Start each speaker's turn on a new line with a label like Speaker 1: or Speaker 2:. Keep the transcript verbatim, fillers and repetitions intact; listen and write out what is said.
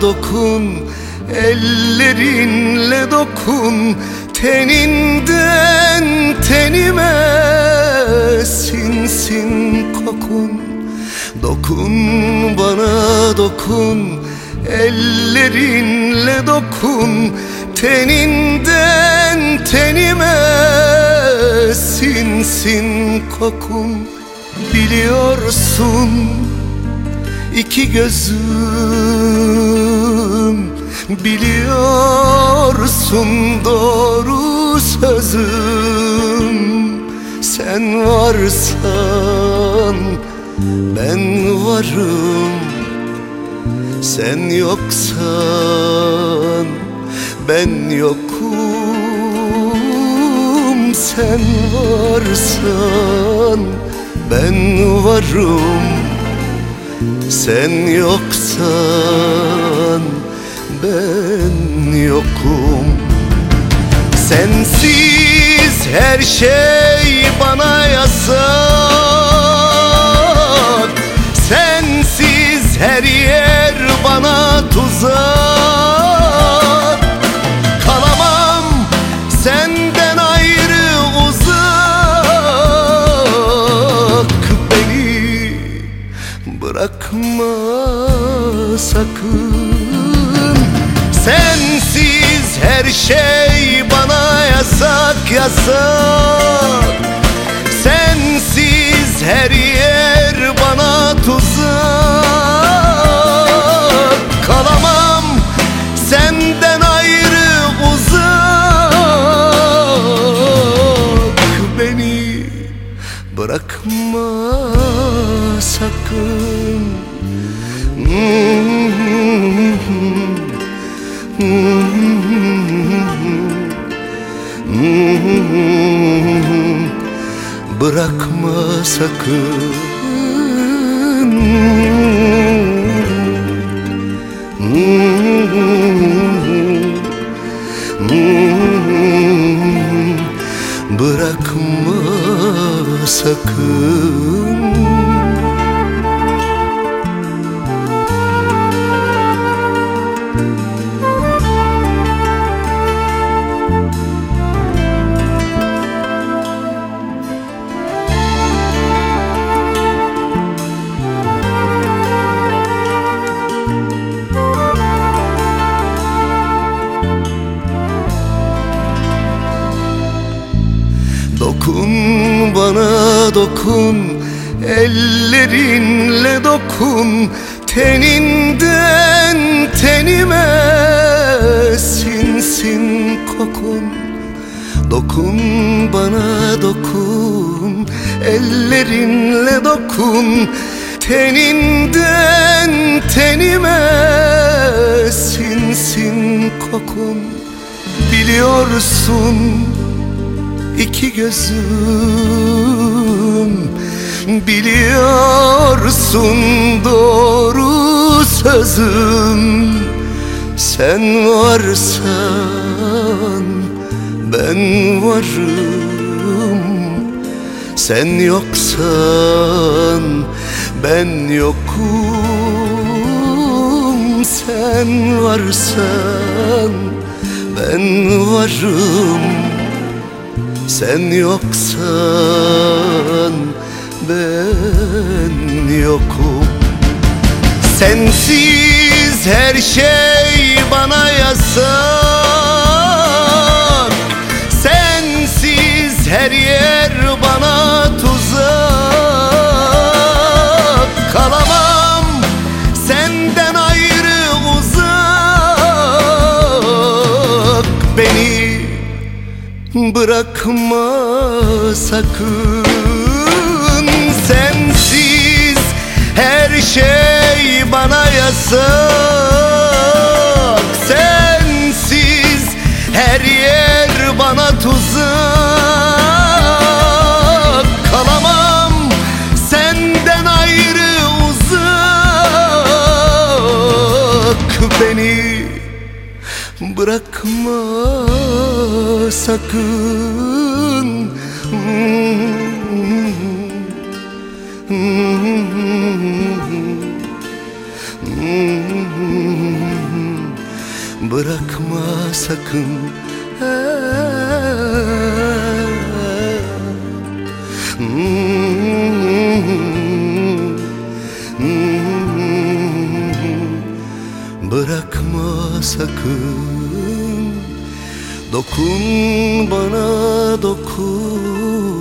Speaker 1: dokun, ellerinle dokun, teninden tenime sinsin kokun. Dokun bana dokun, ellerinle dokun, teninden tenime sinsin kokun. Biliyorsun iki gözüm, biliyorsun doğru sözüm. Sen varsan ben varım, sen yoksan ben yokum. Sen varsan ben varım, sen yoksan ben yokum. Sensiz her şey bana yasak, sensiz her yer bana tuzak. Kalamam senden ayrı uzak, beni bırakma sakın. Sensiz her şey bana yasak, yasak. Sensiz her yer bana tuzak. Kalamam senden ayrı uzak, beni bırakma sakın. Bırakma sakın. Bırakma sakın. Dokun bana dokun, ellerinle dokun, teninden tenime sinsin kokun. Dokun bana dokun, ellerinle dokun, teninden tenime sinsin kokun. Biliyorsun iki gözüm, biliyorsun doğru sözüm. Sen varsan ben varım, sen yoksan ben yokum. Sen varsan ben varım, sen yoksan ben yokum. Sensiz her şey bana yasak, sensiz her yer bana tuzak. Kalamam senden ayrı uzak, beni bırakma sakın. Sensiz her şey bana yasak, sensiz her yer bana tuzak. Kalamam senden ayrı uzak, beni bırakma sakın. Mm-hmm. bırakma sakın. Bırakma sakın. Dokun bana, dokun.